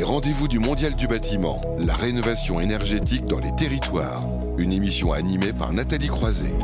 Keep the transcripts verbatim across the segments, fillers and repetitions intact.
Les rendez-vous du Mondial du bâtiment, la rénovation énergétique dans les territoires. Une émission animée par Nathalie Croiset.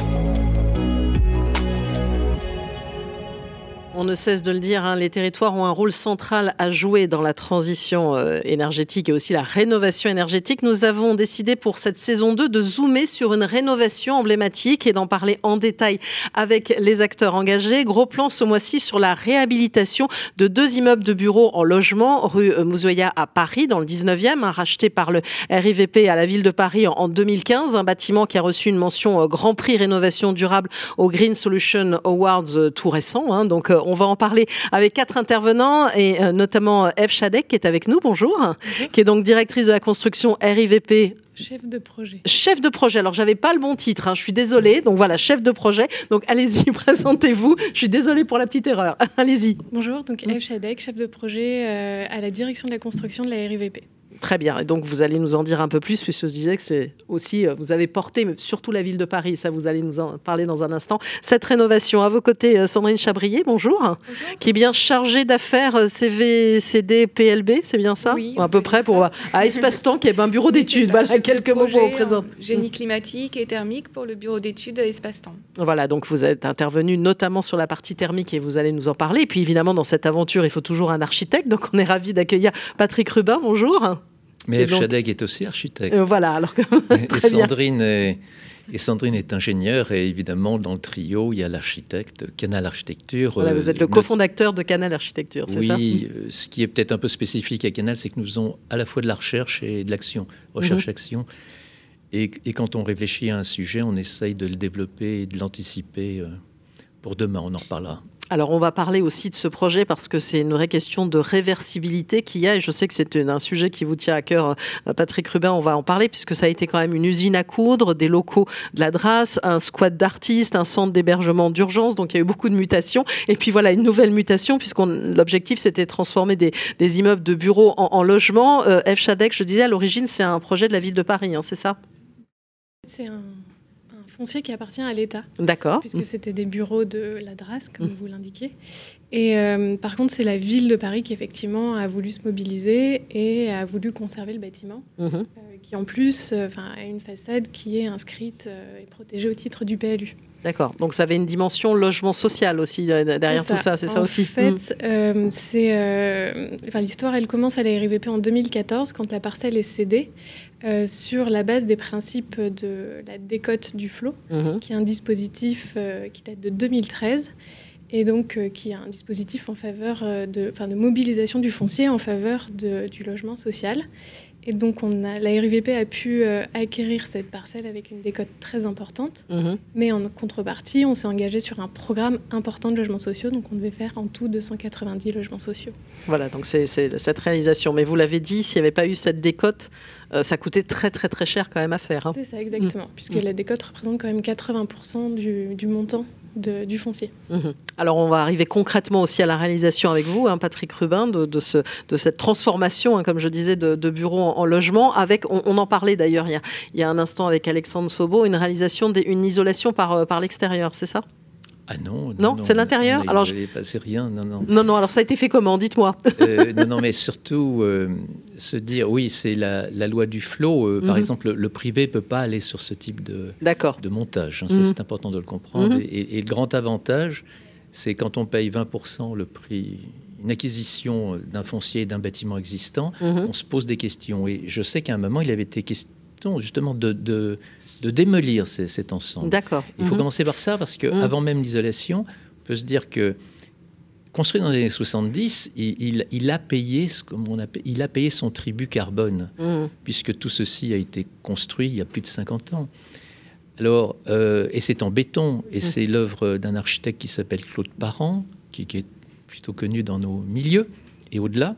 On ne cesse de le dire, hein, les territoires ont un rôle central à jouer dans la transition euh, énergétique et aussi la rénovation énergétique. Nous avons décidé pour cette saison deux de zoomer sur une rénovation emblématique et d'en parler en détail avec les acteurs engagés. Gros plan ce mois-ci sur la réhabilitation de deux immeubles de bureaux en logement, rue Mouzoya à Paris, dans le dix-neuvième, hein, racheté par le R I V P à la ville de Paris en, en deux mille quinze. Un bâtiment qui a reçu une mention euh, Grand Prix Rénovation Durable au Green Solution Awards euh, tout récent. Hein, donc, euh, on va en parler avec quatre intervenants et euh, notamment Eve Chadec qui est avec nous. Bonjour. Bonjour. Qui est donc directrice de la construction R I V P. Chef de projet. Chef de projet. Alors, j'avais pas le bon titre, hein, je suis désolée. Donc voilà, chef de projet. Donc allez-y, présentez-vous. Je suis désolée pour la petite erreur. Allez-y. Bonjour, donc Eve Chadec, chef de projet euh, à la direction de la construction de la R I V P. Très bien. Et donc, vous allez nous en dire un peu plus, puisque je disais que c'est aussi, vous avez porté, mais surtout la ville de Paris, ça, vous allez nous en parler dans un instant, cette rénovation. À vos côtés, Sandrine Chabrier, bonjour, bonjour. Qui est bien chargée d'affaires C V C D P L B, c'est bien ça? Oui. À peu près, pour, à Espace-Temps, qui est un bureau d'études. Voilà, quelques mots pour vous présenter. Génie climatique et thermique pour le bureau d'études Espace-Temps. Voilà, donc vous êtes intervenu notamment sur la partie thermique et vous allez nous en parler. Et puis, évidemment, dans cette aventure, il faut toujours un architecte. Donc, on est ravis d'accueillir Patrick Rubin. Bonjour. Mais Eve Chadec est aussi architecte. Euh, voilà, alors que... et, Sandrine est, et Sandrine est ingénieure et évidemment dans le trio il y a l'architecte Canal Architecture. Voilà, vous êtes le notre... cofondateur de Canal Architecture, c'est oui, ça? Oui, euh, ce qui est peut-être un peu spécifique à Canal, c'est que nous faisons à la fois de la recherche et de l'action, recherche-action. Mm-hmm. Et, et quand on réfléchit à un sujet, on essaye de le développer et de l'anticiper euh, pour demain, on en reparlera. Alors, on va parler aussi de ce projet parce que c'est une vraie question de réversibilité qu'il y a. Et je sais que c'est un sujet qui vous tient à cœur, Patrick Rubin. On va en parler puisque ça a été quand même une usine à coudre, des locaux de la D R A S, un squat d'artistes, un centre d'hébergement d'urgence. Donc, il y a eu beaucoup de mutations. Et puis, voilà, une nouvelle mutation puisque l'objectif, c'était de transformer des, des immeubles de bureaux en, en logements. Euh, Eve Chadec, je disais, à l'origine, c'est un projet de la ville de Paris, hein, c'est ça? C'est un... foncier qui appartient à l'État. D'accord. Puisque c'était des bureaux de la D R A S, comme mmh. vous l'indiquiez. Et euh, par contre, c'est la ville de Paris qui, effectivement, a voulu se mobiliser et a voulu conserver le bâtiment, mmh. euh, qui, en plus, euh, a une façade qui est inscrite euh, et protégée au titre du P L U. D'accord. Donc, ça avait une dimension logement social aussi derrière ça. tout ça, c'est en ça aussi? En fait, mmh. euh, c'est, euh, enfin, l'histoire, elle commence à la R I V P en deux mille quatorze, quand la parcelle est cédée, euh, sur la base des principes de la décote du flot, mmh. qui est un dispositif euh, qui date de deux mille treize, et donc euh, qui est un dispositif en faveur euh, de, enfin, de mobilisation du foncier en faveur de, du logement social. Et donc, on a, la R I V P a pu euh, acquérir cette parcelle avec une décote très importante. Mmh. Mais en contrepartie, on s'est engagé sur un programme important de logements sociaux. Donc, on devait faire en tout deux cent quatre-vingt-dix logements sociaux. Voilà, donc c'est, c'est cette réalisation. Mais vous l'avez dit, s'il n'y avait pas eu cette décote, euh, ça coûtait très, très, très cher quand même à faire. Hein. C'est ça, exactement. Mmh. Puisque mmh. la décote représente quand même quatre-vingts pour cent du, du montant de, du foncier. Mmh. Alors, on va arriver concrètement aussi à la réalisation avec vous, hein, Patrick Rubin, de, de, ce, de cette transformation, hein, comme je disais, de, de bureaux en, en logement. Avec, on, on en parlait d'ailleurs il y, a, il y a un instant avec Alexandre Sobo, une réalisation, des, une isolation par, par l'extérieur, c'est ça? Ah non, non, non, non c'est l'intérieur. Alors, je n'ai passé rien, non, non. Non, non. Alors, ça a été fait comment? Dites-moi. euh, non, non, mais surtout euh, se dire, oui, c'est la, la loi du flot. Euh, mm-hmm. Par exemple, le, le privé peut pas aller sur ce type de, de montage. Hein, mm-hmm. Ça, c'est important de le comprendre. Mm-hmm. Et, et le grand avantage, c'est quand on paye vingt pour cent le prix, une acquisition d'un foncier, d'un bâtiment existant, mm-hmm. on se pose des questions. Et je sais qu'à un moment, il avait été question justement de, de de démolir ces, cet ensemble. D'accord. Il faut mmh. commencer par ça, parce qu'avant mmh. même l'isolation, on peut se dire que, construit dans les années soixante-dix, il, il, il, a, payé, comme on a, il a payé son tribut carbone, mmh. puisque tout ceci a été construit il y a plus de cinquante ans. Alors, euh, et c'est en béton, et mmh. c'est l'œuvre d'un architecte qui s'appelle Claude Parent, qui, qui est plutôt connu dans nos milieux, et au-delà.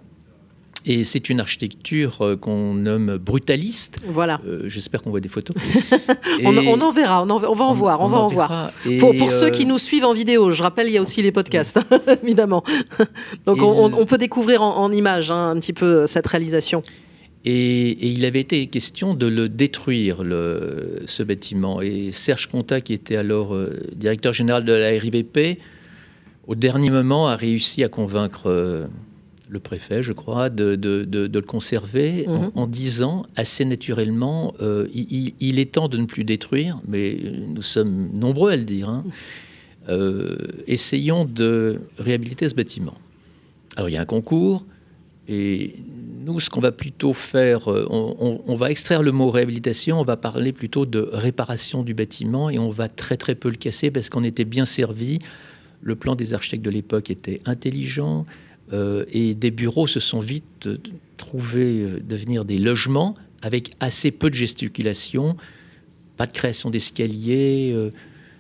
Et c'est une architecture euh, qu'on nomme brutaliste. Voilà. Euh, j'espère qu'on voit des photos. on, on en verra, on, en, on va en on, voir, on, on va en, en voir. Et pour pour euh... ceux qui nous suivent en vidéo, je rappelle, il y a aussi les podcasts, évidemment. Donc on, on peut découvrir en, en images hein, un petit peu cette réalisation. Et, et il avait été question de le détruire, le, ce bâtiment. Et Serge Contat, qui était alors euh, directeur général de la R I V P, au dernier moment a réussi à convaincre... Euh, le préfet, je crois, de, de, de, de le conserver mmh. en, en disant assez naturellement euh, il, il est temps de ne plus détruire, mais nous sommes nombreux à le dire. Hein. Euh, essayons de réhabiliter ce bâtiment. Alors, il y a un concours, et nous, ce qu'on va plutôt faire, on, on, on va extraire le mot réhabilitation, on va parler plutôt de réparation du bâtiment, et on va très très peu le casser parce qu'on était bien servi. Le plan des architectes de l'époque était intelligent, euh, et des bureaux se sont vite euh, trouvés euh, devenir des logements avec assez peu de gesticulation, pas de création d'escaliers, euh,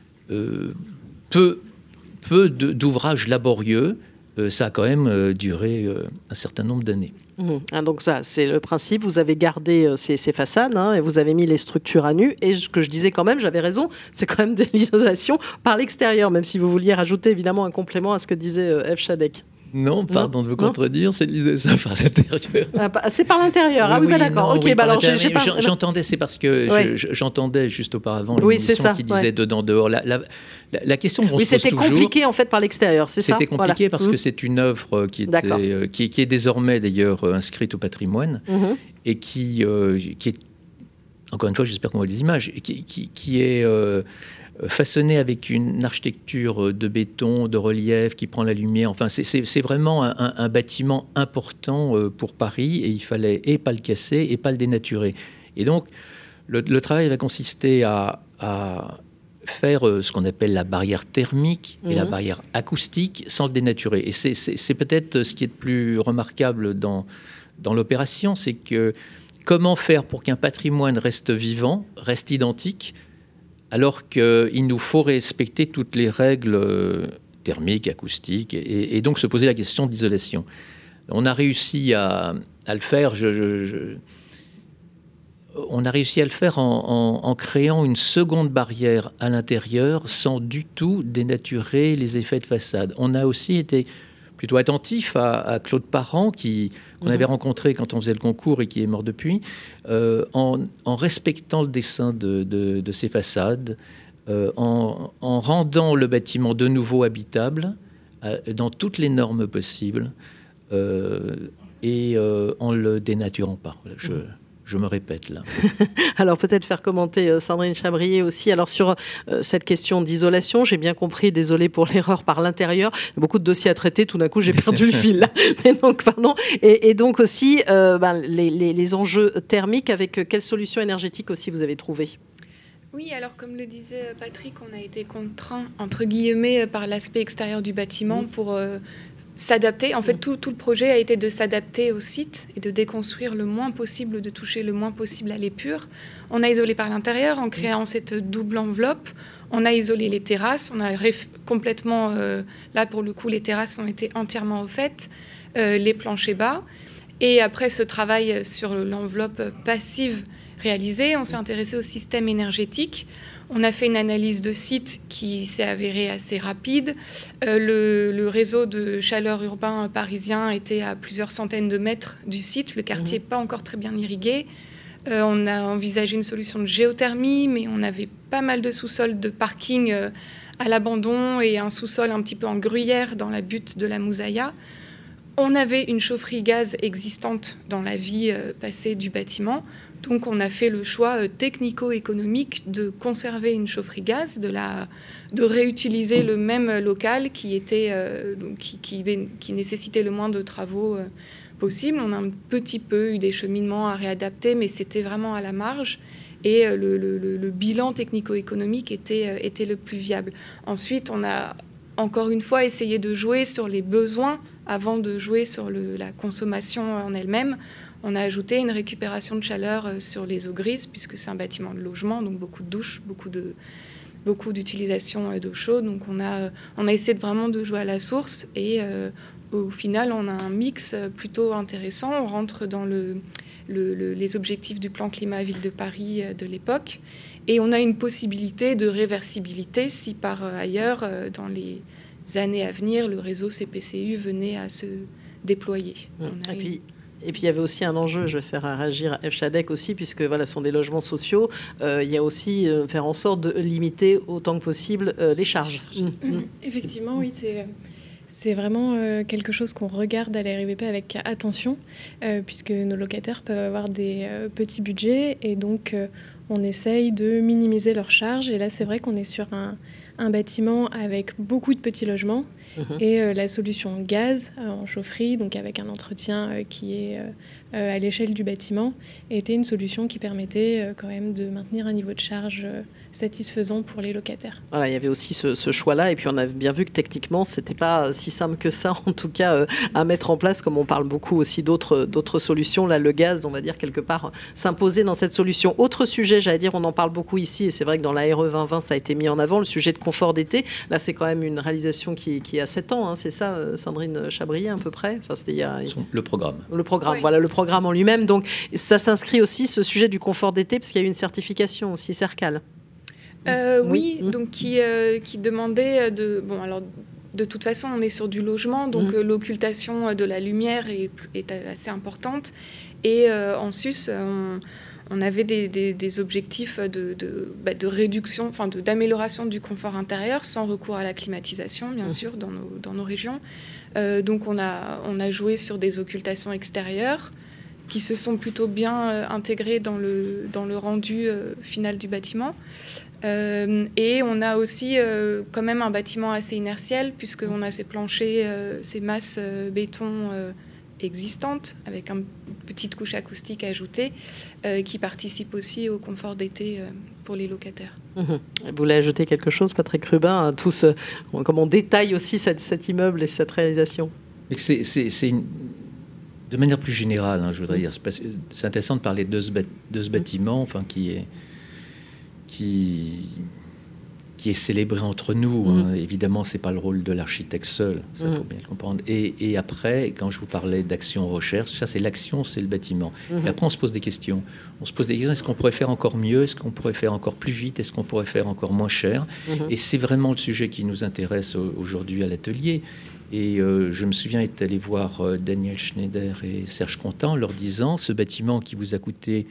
euh, peu, peu de, d'ouvrages laborieux. Euh, ça a quand même euh, duré euh, un certain nombre d'années. Mmh. Ah, donc ça, c'est le principe. Vous avez gardé euh, ces, ces façades hein, et vous avez mis les structures à nu. Et ce que je disais quand même, j'avais raison, c'est quand même de l'isolation par l'extérieur, même si vous vouliez rajouter évidemment un complément à ce que disait euh, F. Chadec. Non, pardon non, de vous contredire, non. c'est de l'isolation par l'intérieur. Ah, c'est par l'intérieur, oui, ah oui, oui bah, d'accord. Non, ok, oui, bah alors j'ai, j'ai pas... J'entendais, c'est parce que ouais. je, j'entendais juste auauparavant une oui, émission qui disait ouais. dedans, dehors. La, la, la, la question qu'on oui, se pose c'était toujours... C'était compliqué en fait par l'extérieur, c'est c'était ça C'était compliqué voilà. parce mmh. que c'est une œuvre qui, était, euh, qui, qui est désormais d'ailleurs inscrite au patrimoine mmh. et qui, euh, qui est, encore une fois, j'espère qu'on voit les images, qui, qui, qui est... Euh, façonné avec une architecture de béton, de relief qui prend la lumière. Enfin, c'est, c'est, c'est vraiment un, un, un bâtiment important pour Paris et il fallait et pas le casser et pas le dénaturer. Et donc, le, le travail va consister à, à faire ce qu'on appelle la barrière thermique et mmh. la barrière acoustique sans le dénaturer. Et c'est, c'est, c'est peut-être ce qui est le plus remarquable dans, dans l'opération, c'est que comment faire pour qu'un patrimoine reste vivant, reste identique, alors qu'il nous faut respecter toutes les règles thermiques, acoustiques, et, et donc se poser la question de l'isolation. On a réussi à, à le faire, je, je, je, on a réussi à le faire en, en, en créant une seconde barrière à l'intérieur sans du tout dénaturer les effets de façade. On a aussi été plutôt attentif à, à Claude Parent, qui, qu'on mmh. avait rencontré quand on faisait le concours et qui est mort depuis, euh, en, en respectant le dessin de, de, de ces façades, euh, en, en rendant le bâtiment de nouveau habitable, euh, dans toutes les normes possibles, euh, et euh, en le dénaturant pas. Je, mmh. Je me répète là. Alors peut-être faire commenter euh, Sandrine Chabrier aussi. Alors sur euh, cette question d'isolation, j'ai bien compris, désolé pour l'erreur par l'intérieur. Il y a beaucoup de dossiers à traiter. Tout d'un coup, j'ai perdu le fil. Là. Mais donc, pardon. Et, et donc aussi euh, ben, les, les, les enjeux thermiques. Avec euh, quelles solutions énergétiques aussi vous avez trouvé ? Oui, alors comme le disait Patrick, on a été contraint entre guillemets par l'aspect extérieur du bâtiment mmh. pour euh, s'adapter. En fait, tout, tout le projet a été de s'adapter au site et de déconstruire le moins possible, de toucher le moins possible à l'épure. On a isolé par l'intérieur en créant cette double enveloppe. On a isolé les terrasses. On a réf- complètement... Euh, là, pour le coup, les terrasses ont été entièrement refaites. Euh, les planchers bas. Et après ce travail sur l'enveloppe passive réalisée, on s'est intéressé au système énergétique. On a fait une analyse de site qui s'est avérée assez rapide. Euh, le, le réseau de chaleur urbain parisien était à plusieurs centaines de mètres du site. Le quartier n'est mmh. pas encore très bien irrigué. Euh, on a envisagé une solution de géothermie, mais on avait pas mal de sous-sols de parking euh, à l'abandon et un sous-sol un petit peu en gruyère dans la butte de la Moussaïa. On avait une chaufferie gaz existante dans la vie euh, passée du bâtiment. Donc, on a fait le choix euh, technico-économique de conserver une chaufferie gaz, de, la, de réutiliser le même local qui, était, euh, donc, qui, qui, qui nécessitait le moins de travaux euh, possible. On a un petit peu eu des cheminements à réadapter, mais c'était vraiment à la marge. Et euh, le, le, le bilan technico-économique était, euh, était le plus viable. Ensuite, on a encore une fois essayé de jouer sur les besoins avant de jouer sur le, la consommation en elle-même. On a ajouté une récupération de chaleur sur les eaux grises, puisque c'est un bâtiment de logement, donc beaucoup de douches, beaucoup, de, beaucoup d'utilisation d'eau chaude. Donc on a, on a essayé de vraiment de jouer à la source, et euh, au final, on a un mix plutôt intéressant. On rentre dans le, le, le, les objectifs du plan climat Ville de Paris de l'époque, et on a une possibilité de réversibilité si par ailleurs, dans les années à venir, le réseau C P C U venait à se déployer. Mmh. On a et puis... une... Et puis, il y avait aussi un enjeu, je vais faire réagir à F. Chadec aussi, puisque voilà, ce sont des logements sociaux. Euh, il y a aussi euh, faire en sorte de limiter autant que possible euh, les charges. Mmh. Mmh. Effectivement, oui, c'est, C'est vraiment euh, quelque chose qu'on regarde à la R I V P avec attention, euh, puisque nos locataires peuvent avoir des euh, petits budgets et donc euh, on essaye de minimiser leurs charges. Et là, c'est vrai qu'on est sur un, un bâtiment avec beaucoup de petits logements mmh. et euh, la solution gaz euh, en chaufferie, donc avec un entretien euh, qui est euh, euh, à l'échelle du bâtiment, était une solution qui permettait euh, quand même de maintenir un niveau de charge euh, satisfaisant pour les locataires. Voilà, il y avait aussi ce, ce choix-là, et puis on a bien vu que techniquement, c'était pas si simple que ça, en tout cas, euh, à mettre en place, comme on parle beaucoup aussi d'autres, d'autres solutions. Là, le gaz, on va dire, quelque part, s'imposait dans cette solution. Autre sujet, j'allais dire, on en parle beaucoup ici, et c'est vrai que dans la R E vingt vingt, ça a été mis en avant, le sujet de confort d'été. Là, c'est quand même une réalisation qui, qui a sept ans, hein, c'est ça, Sandrine Chabrier, à peu près enfin, c'était il y a... Le programme. Le programme, oui. Voilà, le programme en lui-même. Donc, ça s'inscrit aussi, ce sujet du confort d'été, parce qu'il y a eu une certification aussi, CERCAL. Euh, oui, oui, donc qui, euh, qui demandait de... Bon, alors, de toute façon, on est sur du logement, donc mmh. euh, l'occultation de la lumière est, est assez importante. Et euh, en sus, on, on avait des, des, des objectifs de, de, bah, de réduction, enfin de, d'amélioration du confort intérieur, sans recours à la climatisation, bien mmh. sûr, dans nos, dans nos régions. Euh, donc, on a, on a joué sur des occultations extérieures qui se sont plutôt bien euh, intégrées dans le, dans le rendu euh, final du bâtiment. Euh, et on a aussi euh, quand même un bâtiment assez inertiel, puisqu'on a ces planchers, euh, ces masses euh, béton euh, existantes, avec une petite couche acoustique ajoutée, euh, qui participe aussi au confort d'été euh, pour les locataires. Mmh. Vous voulez ajouter quelque chose, Patrick Rubin, à tout ce, comment on détaille aussi cette, cet immeuble et cette réalisation? c'est, c'est, c'est une... De manière plus générale, hein, je voudrais dire, c'est, c'est intéressant de parler de ce, bat, de ce bâtiment, enfin, qui est... Qui, qui est célébré entre nous. Mmh. Hein. Évidemment, ce n'est pas le rôle de l'architecte seul, ça, il mmh. faut bien le comprendre. Et, et après, quand je vous parlais d'action-recherche, ça, c'est l'action, c'est le bâtiment. Mmh. Et après, on se pose des questions. On se pose des questions, est-ce qu'on pourrait faire encore mieux? Est-ce qu'on pourrait faire encore plus vite? Est-ce qu'on pourrait faire encore moins cher? mmh. Et c'est vraiment le sujet qui nous intéresse aujourd'hui à l'atelier. Et euh, je me souviens être allé voir euh, Daniel Schneider et Serge Contant, leur disant, ce bâtiment qui vous a coûté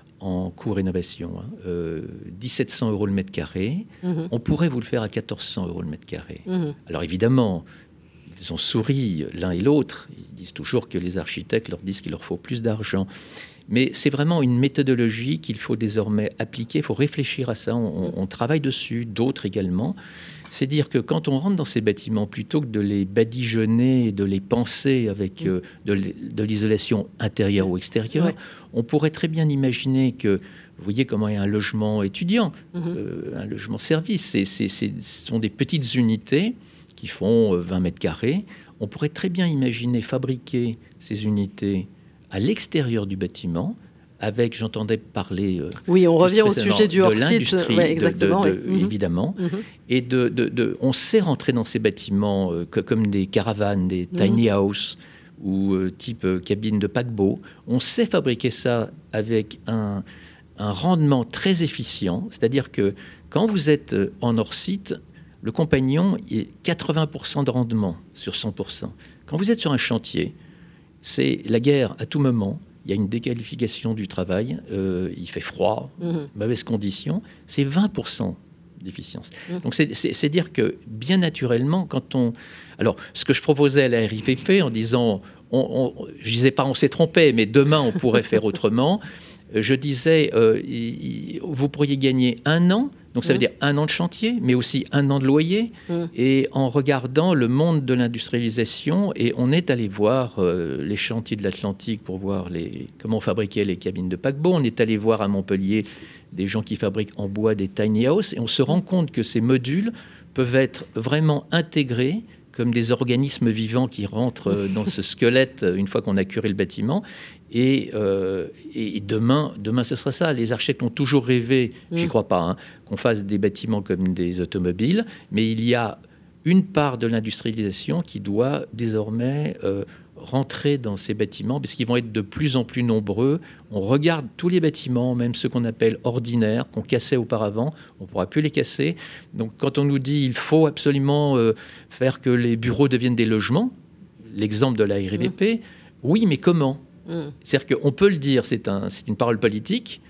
en coût rénovation, hein, euh, dix-sept cents euros le mètre carré. Mmh. On pourrait vous le faire à quatorze cents euros le mètre carré. Mmh. Alors évidemment, ils ont souri l'un et l'autre. Ils disent toujours que les architectes leur disent qu'il leur faut plus d'argent. Mais c'est vraiment une méthodologie qu'il faut désormais appliquer. Il faut réfléchir à ça. On, on travaille dessus, d'autres également. C'est dire que quand on rentre dans ces bâtiments, plutôt que de les badigeonner et de les penser avec euh, de, de l'isolation intérieure ou extérieure, ouais. on pourrait très bien imaginer que, vous voyez comment il y a un logement étudiant, mmh. euh, un logement service, c'est, c'est, c'est, ce sont des petites unités qui font vingt mètres carrés. On pourrait très bien imaginer fabriquer ces unités à l'extérieur du bâtiment, avec, j'entendais parler... Euh, oui, on revient au sujet du hors-site. Ouais, exactement. De, de, de, mmh. Évidemment. Mmh. Et de, de, de, on sait rentrer dans ces bâtiments euh, que, comme des caravanes, des tiny mmh. house, ou euh, type euh, cabine de paquebot. On sait fabriquer ça avec un, un rendement très efficient. C'est-à-dire que quand vous êtes en hors-site, le compagnon est quatre-vingts pour cent de rendement sur cent pour cent. Quand vous êtes sur un chantier, c'est la guerre à tout moment. Il y a une déqualification du travail, euh, il fait froid, mmh. mauvaises conditions, c'est vingt pour cent d'efficience. Mmh. Donc c'est, c'est, c'est dire que bien naturellement, quand on... Alors, ce que je proposais à la R I V P en disant, on, on, je disais pas on s'est trompé, mais demain on pourrait faire autrement, je disais, euh, il, il, vous pourriez gagner un an, donc ça veut mmh. dire un an de chantier, mais aussi un an de loyer, mmh. et en regardant le monde de l'industrialisation, et on est allé voir euh, les chantiers de l'Atlantique pour voir les, comment on fabriquait les cabines de paquebot, on est allé voir à Montpellier des gens qui fabriquent en bois des tiny house, et on se rend compte que ces modules peuvent être vraiment intégrés comme des organismes vivants qui rentrent dans ce squelette une fois qu'on a curé le bâtiment. Et, euh, et demain, demain, ce sera ça. Les architectes ont toujours rêvé, mmh. j'y crois pas, hein, qu'on fasse des bâtiments comme des automobiles, mais il y a une part de l'industrialisation qui doit désormais euh, rentrer dans ces bâtiments, parce qu'ils vont être de plus en plus nombreux. On regarde tous les bâtiments, même ceux qu'on appelle ordinaires, qu'on cassait auparavant, on ne pourra plus les casser. Donc quand on nous dit qu'il faut absolument euh, faire que les bureaux deviennent des logements, l'exemple de la R I V P, mmh. oui, mais comment ? Mmh. C'est-à-dire qu'on peut le dire, c'est, un, c'est une parole politique,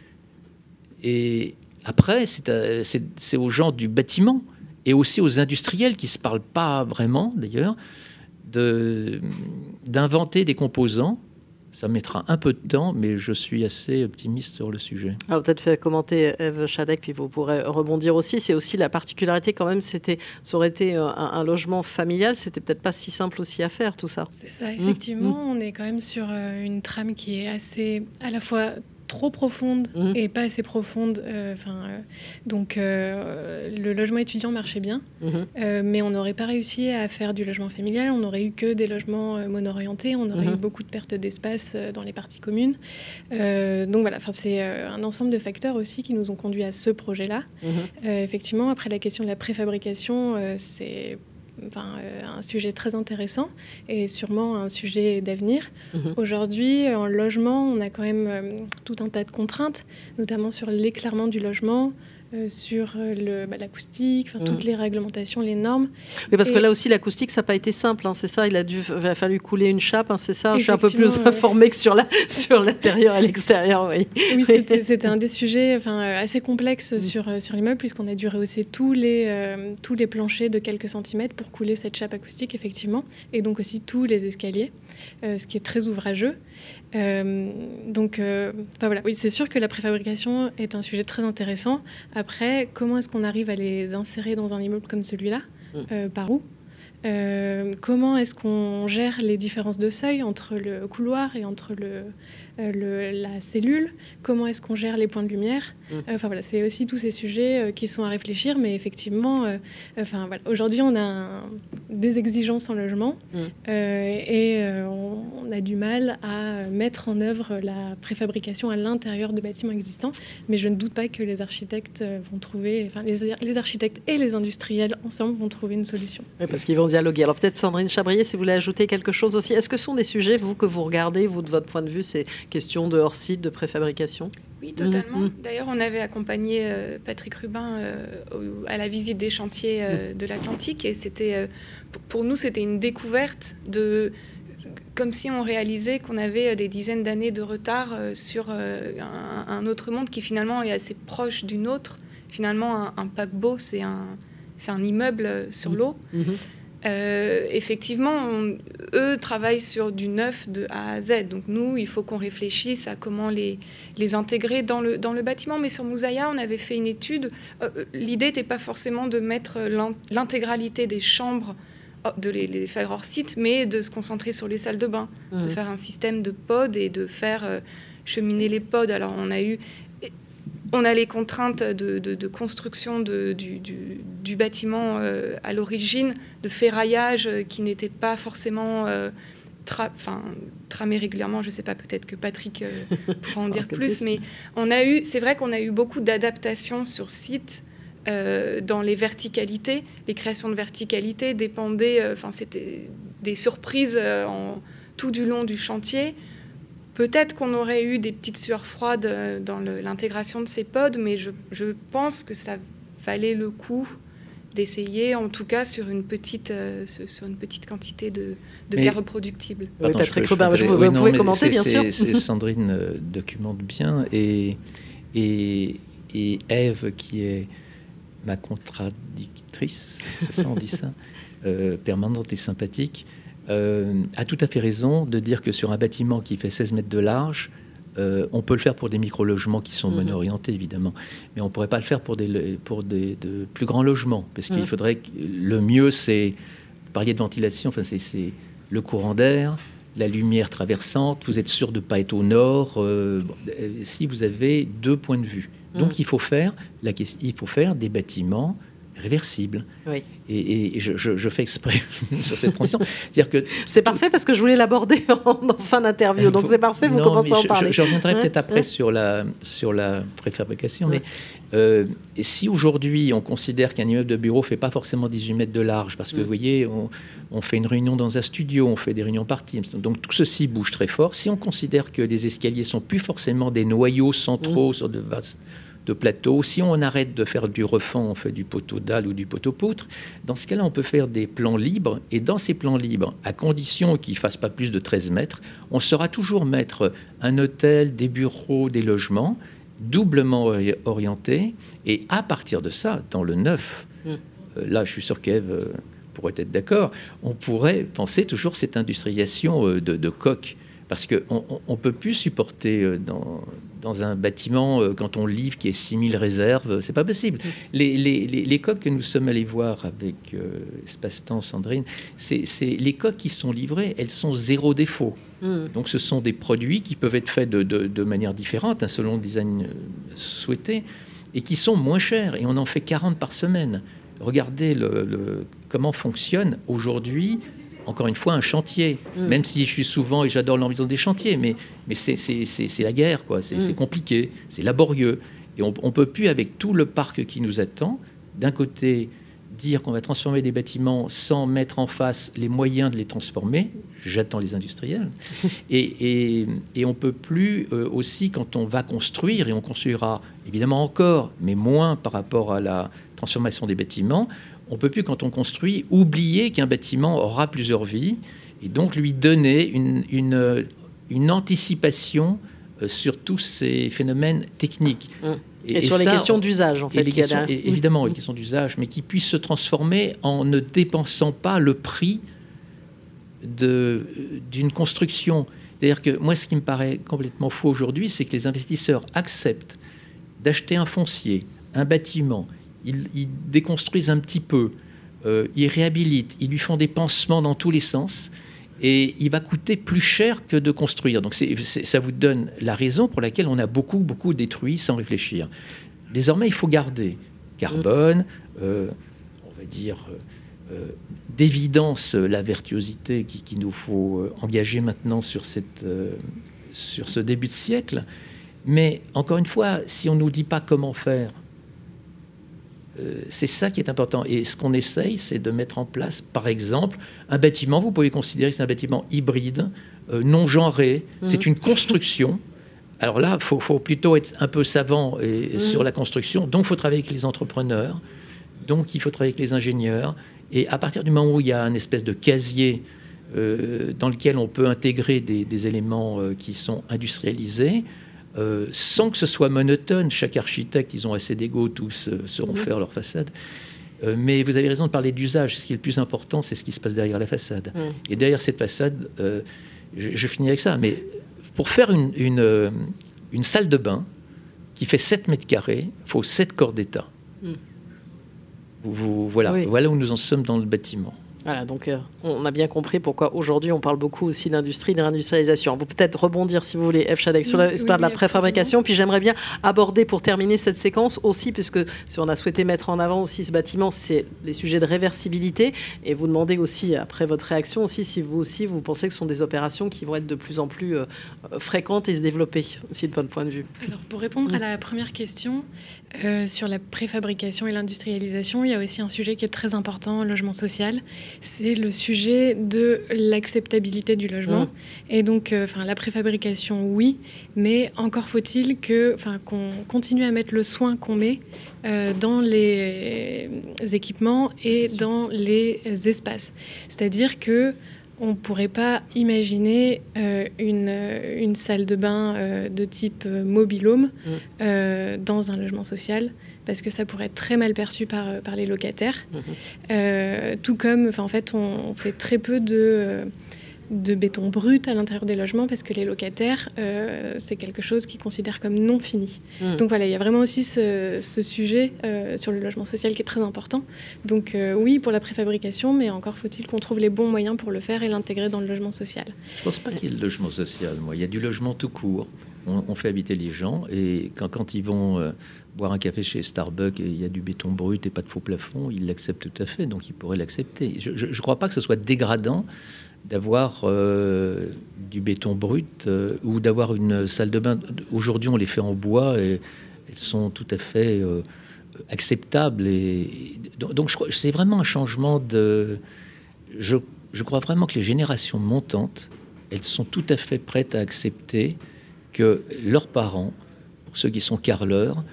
et après, c'est, à, c'est, c'est aux gens du bâtiment, et aussi aux industriels qui ne se parlent pas vraiment, d'ailleurs, de, d'inventer des composants. Ça mettra un peu de temps, mais je suis assez optimiste sur le sujet. Alors peut-être fait commenter Ève Chadec, puis vous pourrez rebondir aussi. C'est aussi la particularité quand même, c'était, ça aurait été un, un logement familial, c'était peut-être pas si simple aussi à faire tout ça. C'est ça, effectivement, mmh. on est quand même sur une trame qui est assez à la fois trop profonde mmh. et pas assez profonde. Euh, euh, donc euh, le logement étudiant marchait bien, mmh. euh, mais on n'aurait pas réussi à faire du logement familial. On n'aurait eu que des logements euh, mono-orientés. On aurait mmh. eu beaucoup de pertes d'espace euh, dans les parties communes. Euh, donc voilà, c'est euh, un ensemble de facteurs aussi qui nous ont conduits à ce projet-là. Mmh. Euh, effectivement, après la question de la préfabrication, euh, c'est Enfin, euh, un sujet très intéressant et sûrement un sujet d'avenir. Mmh. Aujourd'hui, en logement, on a quand même euh, tout un tas de contraintes, notamment sur l'éclairement du logement, euh, sur le, bah, l'acoustique, mmh. toutes les réglementations, les normes. Oui, parce et... que là aussi, l'acoustique, ça n'a pas été simple, hein, c'est ça, il a, dû, il a fallu couler une chape, hein, c'est ça. Je suis un peu plus euh... informée que sur, la, sur l'intérieur et l'extérieur. Oui, oui c'était, c'était un des sujets enfin, assez complexes mmh. sur, sur l'immeuble, puisqu'on a dû rehausser tous les, euh, tous les planchers de quelques centimètres pour couler cette chape acoustique, effectivement, et donc aussi tous les escaliers, euh, ce qui est très ouvrageux. Euh, donc, euh, enfin, voilà. Oui, c'est sûr que la préfabrication est un sujet très intéressant. Après, comment est-ce qu'on arrive à les insérer dans un immeuble comme celui-là ? euh, Par où ? Euh, comment est-ce qu'on gère les différences de seuil entre le couloir et entre le, euh, le, la cellule ? Comment est-ce qu'on gère les points de lumière ? mmh. euh, Enfin voilà, c'est aussi tous ces sujets euh, qui sont à réfléchir, mais effectivement, euh, enfin voilà, aujourd'hui on a un, des exigences en logement mmh. euh, et euh, on, on a du mal à mettre en œuvre la préfabrication à l'intérieur de bâtiments existants, mais je ne doute pas que les architectes vont trouver, enfin les, les architectes et les industriels ensemble vont trouver une solution. Oui, parce qu'ils vont dialoguer. Alors peut-être Sandrine Chabrier, si vous voulez ajouter quelque chose aussi. Est-ce que ce sont des sujets, vous, que vous regardez, vous, de votre point de vue, ces questions de hors-site, de préfabrication ? Oui, totalement. Mmh. D'ailleurs, on avait accompagné euh, Patrick Rubin euh, au, à la visite des chantiers euh, de l'Atlantique, et c'était, euh, pour nous, c'était une découverte de... comme si on réalisait qu'on avait des dizaines d'années de retard euh, sur euh, un, un autre monde qui finalement est assez proche du nôtre. Finalement, un, un paquebot, c'est un, c'est un immeuble sur l'eau. Mmh. Euh, effectivement, on, eux travaillent sur du neuf de A à Z. Donc nous, il faut qu'on réfléchisse à comment les, les intégrer dans le, dans le bâtiment. Mais sur Moussaïa, on avait fait une étude. Euh, l'idée n'était pas forcément de mettre l'intégralité des chambres, de les, les faire hors site, mais de se concentrer sur les salles de bain, mmh. de faire un système de pods et de faire euh, cheminer les pods. Alors on a eu... On a les contraintes de, de, de construction de, du, du, du bâtiment euh, à l'origine, de ferraillage euh, qui n'était pas forcément euh, tra- tramé régulièrement. Je ne sais pas, peut-être que Patrick euh, pourra en dire plus, mais on a eu, c'est vrai qu'on a eu beaucoup d'adaptations sur site euh, dans les verticalités. Les créations de verticalité dépendaient, enfin euh, c'était des surprises euh, en, tout du long du chantier. Peut-être qu'on aurait eu des petites sueurs froides dans le, l'intégration de ces pods, mais je, je pense que ça valait le coup d'essayer, en tout cas sur une petite, euh, sur une petite quantité de, de mais, cas reproductibles. Oui, Patrick Rubin, je, je, je, vous, oui, vous pouvez commenter, c'est, bien c'est, sûr. C'est, Sandrine euh, documente bien, et, et, et Ève, qui est ma contradictrice, c'est ça, on dit ça, euh, permanente et sympathique, Euh, a tout à fait raison de dire que sur un bâtiment qui fait seize mètres de large, euh, on peut le faire pour des micro-logements qui sont mmh. mono-orientés, évidemment, mais on ne pourrait pas le faire pour des, pour des de plus grands logements, parce mmh. qu'il faudrait que, le mieux, c'est, vous parliez de ventilation, enfin, c'est, c'est le courant d'air, la lumière traversante, vous êtes sûr de ne pas être au nord, euh, bon, si vous avez deux points de vue. Donc, mmh. il, faut faire la, il faut faire des bâtiments réversible. Oui. Et, et je, je, je fais exprès sur cette transition. C'est-à-dire que c'est parfait parce que je voulais l'aborder en, en fin d'interview. Euh, donc c'est parfait, vous non, commencez à en je, parler. Je, je reviendrai hein peut-être après hein sur, la, sur la préfabrication. Hein mais euh, et si aujourd'hui on considère qu'un immeuble de bureau ne fait pas forcément dix-huit mètres de large, parce que mmh. vous voyez, on, on fait une réunion dans un studio, on fait des réunions par Teams, donc tout ceci bouge très fort. Si on considère que les escaliers ne sont plus forcément des noyaux centraux mmh. sur de vastes de plateau, si on arrête de faire du refend, on fait du poteau dalle ou du poteau poutre, dans ce cas-là, on peut faire des plans libres, et dans ces plans libres, à condition qu'ils ne fassent pas plus de treize mètres, on saura toujours mettre un hôtel, des bureaux, des logements, doublement orientés, et à partir de ça, dans le neuf, mmh. euh, là, je suis sûr qu'Ève, euh, pourrait être d'accord, on pourrait penser toujours cette industrialisation de, de coques. Parce qu'on ne peut plus supporter dans, dans un bâtiment, quand on livre, qui est six mille réserves, c'est pas possible. Les, les, les, les coques que nous sommes allés voir avec euh, Espace-Temps, Sandrine, c'est, c'est, les coques qui sont livrées, elles sont zéro défaut. Mm. Donc ce sont des produits qui peuvent être faits de, de, de manière différente, hein, selon le design souhaité, et qui sont moins chers. Et on en fait quarante par semaine. Regardez le, le, comment fonctionne aujourd'hui, encore une fois, un chantier. Mmh. Même si je suis souvent, et j'adore l'ambiance des chantiers, mais, mais c'est, c'est, c'est, c'est la guerre, quoi. C'est, mmh. c'est compliqué, c'est laborieux. Et on ne peut plus, avec tout le parc qui nous attend, d'un côté, dire qu'on va transformer des bâtiments sans mettre en face les moyens de les transformer. J'attends les industriels. et, et, et on ne peut plus euh, aussi, quand on va construire, et on construira évidemment encore, mais moins par rapport à la transformation des bâtiments, on ne peut plus, quand on construit, oublier qu'un bâtiment aura plusieurs vies et donc lui donner une, une, une anticipation sur tous ces phénomènes techniques. Mmh. Et, et sur ça, les questions d'usage, en fait. Et les questions, et évidemment, mmh. les questions d'usage, mais qui puissent se transformer en ne dépensant pas le prix de, d'une construction. C'est-à-dire que moi, ce qui me paraît complètement faux aujourd'hui, c'est que les investisseurs acceptent d'acheter un foncier, un bâtiment. Ils, ils déconstruisent un petit peu, euh, ils réhabilitent, ils lui font des pansements dans tous les sens, et il va coûter plus cher que de construire. Donc c'est, c'est, ça vous donne la raison pour laquelle on a beaucoup, beaucoup détruit sans réfléchir. Désormais, il faut garder carbone, euh, on va dire euh, d'évidence la virtuosité qui, qu'il nous faut engager maintenant sur, cette, euh, sur ce début de siècle. Mais encore une fois, si on ne nous dit pas comment faire, c'est ça qui est important. Et ce qu'on essaye, c'est de mettre en place, par exemple, un bâtiment. Vous pouvez considérer que c'est un bâtiment hybride, euh, non genré. Mmh. C'est une construction. Alors là, il faut, faut plutôt être un peu savant et, mmh. sur la construction. Donc, il faut travailler avec les entrepreneurs. Donc, il faut travailler avec les ingénieurs. Et à partir du moment où il y a une espèce de casier euh, dans lequel on peut intégrer des, des éléments euh, qui sont industrialisés, Euh, sans que ce soit monotone. Chaque architecte, ils ont assez d'ego, tous euh, sauront mmh. faire leur façade. Euh, mais vous avez raison de parler d'usage. Ce qui est le plus important, c'est ce qui se passe derrière la façade. Mmh. Et derrière cette façade, euh, je, je finis avec ça, mais pour faire une, une, une salle de bain qui fait sept mètres carrés, il faut sept corps d'État. Mmh. Vous, vous, voilà, oui. voilà où nous en sommes dans le bâtiment. Voilà, donc euh, on a bien compris pourquoi aujourd'hui on parle beaucoup aussi d'industrie, de réindustrialisation. Vous peut-être rebondir, si vous voulez, Ève Chadec, sur l'histoire oui, oui, de la préfabrication. Puis j'aimerais bien aborder, pour terminer cette séquence aussi, puisque si on a souhaité mettre en avant aussi ce bâtiment, c'est les sujets de réversibilité. Et vous demandez aussi, après votre réaction aussi, si vous aussi vous pensez que ce sont des opérations qui vont être de plus en plus euh, fréquentes et se développer, aussi de votre point de vue. Alors pour répondre mmh. à la première question, euh, sur la préfabrication et l'industrialisation, il y a aussi un sujet qui est très important, le logement social. C'est le sujet de l'acceptabilité du logement. Mmh. Et donc, euh, la préfabrication, oui, mais encore faut-il que, qu'on continue à mettre le soin qu'on met euh, dans les équipements et dans les espaces. C'est-à-dire que on ne pourrait pas imaginer euh, une, une salle de bain euh, de type euh, mobil-home mmh. euh, dans un logement social, parce que ça pourrait être très mal perçu par, par les locataires. Mmh. Euh, tout comme, en fait, on, on fait très peu de, de béton brut à l'intérieur des logements, parce que les locataires, euh, c'est quelque chose qu'ils considèrent comme non fini. Mmh. Donc voilà, il y a vraiment aussi ce, ce sujet euh, sur le logement social qui est très important. Donc euh, oui, pour la préfabrication, mais encore faut-il qu'on trouve les bons moyens pour le faire et l'intégrer dans le logement social. Je ne pense pas qu'il y ait le logement social, moi. Il y a du logement tout court. On, on fait habiter les gens, et quand, quand ils vont euh, boire un café chez Starbucks et il y a du béton brut et pas de faux plafond, ils l'acceptent tout à fait, donc ils pourraient l'accepter. Je ne crois pas que ce soit dégradant d'avoir euh, du béton brut euh, ou d'avoir une salle de bain. Aujourd'hui, on les fait en bois et elles sont tout à fait euh, acceptables. Et, donc, donc je crois, c'est vraiment un changement de... Je, je crois vraiment que les générations montantes, elles sont tout à fait prêtes à accepter que leurs parents, pour ceux qui sont carreleurs,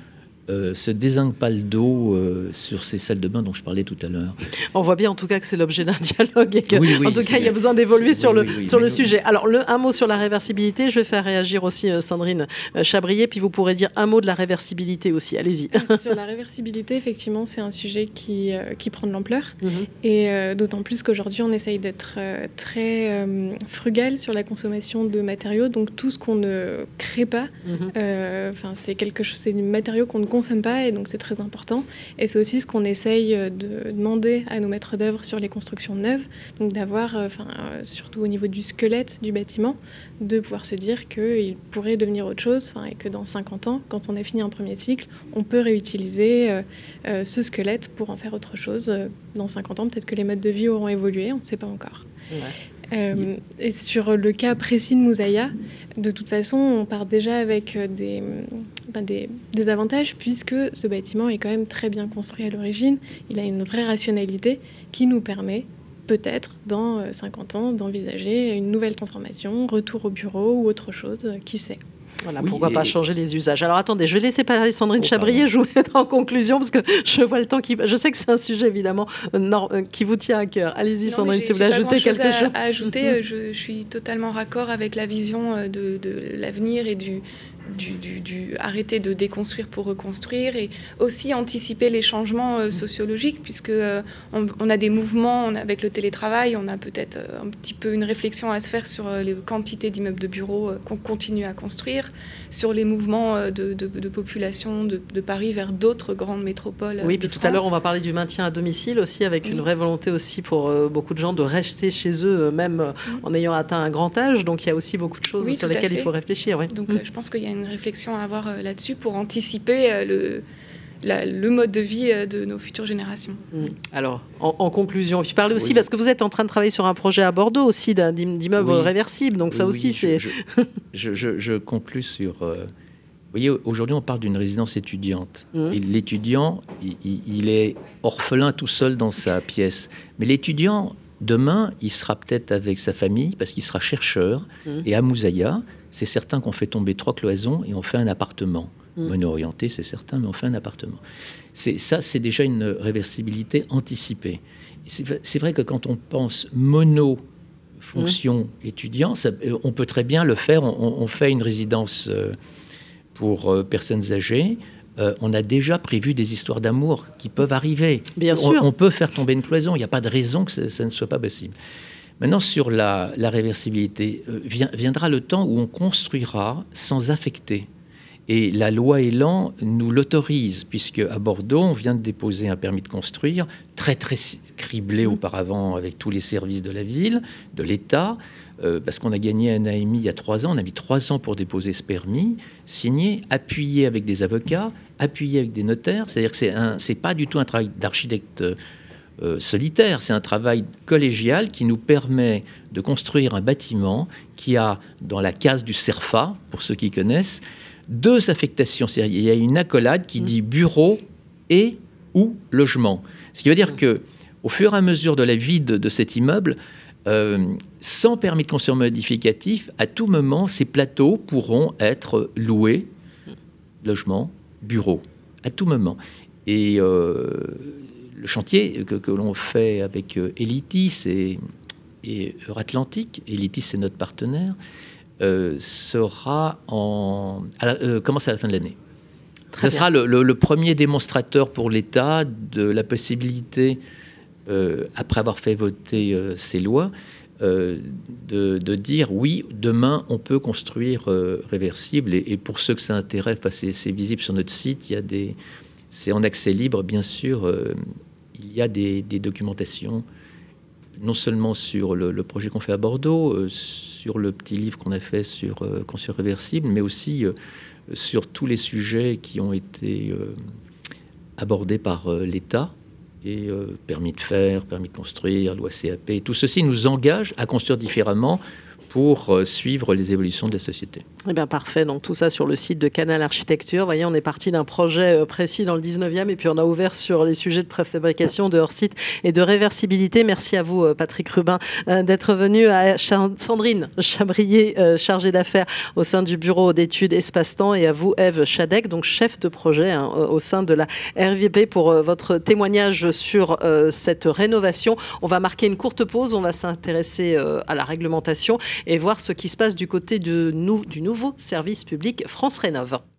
euh, se désigne pas le dos euh, sur ces salles de bain dont je parlais tout à l'heure. On voit bien en tout cas que c'est l'objet d'un dialogue et que, oui, oui, en tout cas, il y a besoin d'évoluer sur oui, le, oui, oui, sur le nous, sujet. Alors, le, un mot sur la réversibilité. Je vais faire réagir aussi euh, Sandrine euh, Chabrier, puis vous pourrez dire un mot de la réversibilité aussi. Allez-y. Sur la réversibilité, effectivement, c'est un sujet qui, euh, qui prend de l'ampleur. Mm-hmm. Et euh, d'autant plus qu'aujourd'hui, on essaye d'être euh, très euh, frugal sur la consommation de matériaux. Donc, tout ce qu'on ne crée pas, mm-hmm. euh, c'est quelque chose, c'est des matériaux qu'on ne consomme pas, et donc c'est très important. Et c'est aussi ce qu'on essaye de demander à nos maîtres d'œuvre sur les constructions neuves, donc d'avoir, enfin, euh, surtout au niveau du squelette du bâtiment, de pouvoir se dire qu'il pourrait devenir autre chose, et que dans cinquante ans, quand on a fini un premier cycle, on peut réutiliser euh, euh, ce squelette pour en faire autre chose. Dans cinquante ans, peut-être que les modes de vie auront évolué, on ne sait pas encore. Ouais. Euh, et sur le cas précis de Moussaïa, de toute façon, on part déjà avec des, ben des, des avantages, puisque ce bâtiment est quand même très bien construit à l'origine. Il a une vraie rationalité qui nous permet, peut-être, dans cinquante ans, d'envisager une nouvelle transformation, retour au bureau ou autre chose, qui sait. Voilà, oui, pourquoi et... pas changer les usages. Alors attendez, je vais laisser parler Sandrine oh, Chabrier, je vous mets en conclusion parce que je vois le temps qui... Je sais que c'est un sujet évidemment non, qui vous tient à cœur. Allez-y non, Sandrine, si vous voulez ajouter quelque à, chose. À ajouter, je, je suis totalement raccord avec la vision de, de l'avenir et du... Du, du, du arrêter de déconstruire pour reconstruire, et aussi anticiper les changements euh, sociologiques, puisque euh, on, on a des mouvements, on a, avec le télétravail, on a peut-être euh, un petit peu une réflexion à se faire sur euh, les quantités d'immeubles de bureaux euh, qu'on continue à construire, sur les mouvements euh, de, de, de population de, de Paris vers d'autres grandes métropoles. Oui, puis tout France. à l'heure on va parler du maintien à domicile aussi, avec oui. une vraie volonté aussi pour euh, beaucoup de gens de rester chez eux, même euh, oui. en ayant atteint un grand âge. Donc il y a aussi beaucoup de choses oui, sur lesquelles il faut réfléchir. Oui. Donc mmh. euh, je pense qu'il y a une réflexion à avoir euh, là-dessus pour anticiper euh, le, la, le mode de vie euh, de nos futures générations. Mmh. Alors, en, en conclusion, puis parlez aussi, oui. parce que vous êtes en train de travailler sur un projet à Bordeaux aussi d'un, d'immeuble oui. réversible, donc ça oui, aussi, c'est... Je, je, je, je conclus sur... Euh... Vous voyez, aujourd'hui, on parle d'une résidence étudiante. Mmh. Et l'étudiant, il, il est orphelin tout seul dans sa pièce. Mais l'étudiant, demain, il sera peut-être avec sa famille, parce qu'il sera chercheur. Mmh. Et à Moussaïa, c'est certain qu'on fait tomber trois cloisons et on fait un appartement. Mmh. Mono-orienté, c'est certain, mais on fait un appartement. C'est, ça, c'est déjà une réversibilité anticipée. C'est, c'est vrai que quand on pense mono, fonction mmh. étudiant, ça, on peut très bien le faire. On, on fait une résidence euh, pour euh, personnes âgées. Euh, on a déjà prévu des histoires d'amour qui peuvent arriver. Bien on, sûr. On peut faire tomber une cloison. Il n'y a pas de raison que ça, ça ne soit pas possible. Maintenant, sur la, la réversibilité, euh, vient, viendra le temps où on construira sans affecter. Et la loi Elan nous l'autorise, puisque à Bordeaux, on vient de déposer un permis de construire, très, très criblé mmh. auparavant avec tous les services de la ville, de l'État, euh, parce qu'on a gagné un A M I il y a trois ans. On a mis trois ans pour déposer ce permis, signé, appuyé avec des avocats, appuyé avec des notaires. C'est-à-dire que c'est, un, c'est pas du tout un travail d'architecte Euh, solitaire, c'est un travail collégial qui nous permet de construire un bâtiment qui a, dans la case du CERFA, pour ceux qui connaissent, deux affectations. C'est-à-dire, il y a une accolade qui dit bureau et ou logement. Ce qui veut dire que, au fur et à mesure de la vie de, de cet immeuble, euh, sans permis de construire modificatif, à tout moment, ces plateaux pourront être loués, logement, bureau, à tout moment. Et euh, le chantier que, que l'on fait avec euh, Elitis et, et Euratlantique, Elitis c'est notre partenaire, euh, sera en, à la, euh, commence à la fin de l'année. Ce sera le, le, le premier démonstrateur pour l'État de la possibilité, euh, après avoir fait voter euh, ces lois, euh, de, de dire oui, demain on peut construire euh, réversible. Et, et pour ceux que ça intéresse, bah, c'est, c'est visible sur notre site, il y a des, c'est en accès libre, bien sûr. Euh, il y a des, des documentations, non seulement sur le, le projet qu'on fait à Bordeaux, euh, sur le petit livre qu'on a fait sur euh, construire réversible, mais aussi euh, sur tous les sujets qui ont été euh, abordés par euh, l'État, et euh, permis de faire, permis de construire, loi C A P. Tout ceci nous engage à construire différemment pour suivre les évolutions de la société. Eh bien, parfait. Donc, tout ça sur le site de Canal Architecture. Vous voyez, on est parti d'un projet précis dans le dix-neuvième et puis on a ouvert sur les sujets de préfabrication, de hors-site et de réversibilité. Merci à vous, Patrick Rubin, d'être venu, à Sandrine Chabrier, chargée d'affaires au sein du bureau d'études Espace-Temps, et à vous, Ève Chadec, donc chef de projet hein, au sein de la R V P, pour votre témoignage sur euh, cette rénovation. On va marquer une courte pause. On va s'intéresser euh, à la réglementation et voir ce qui se passe du côté du, nou- du nouveau service public France Rénov'.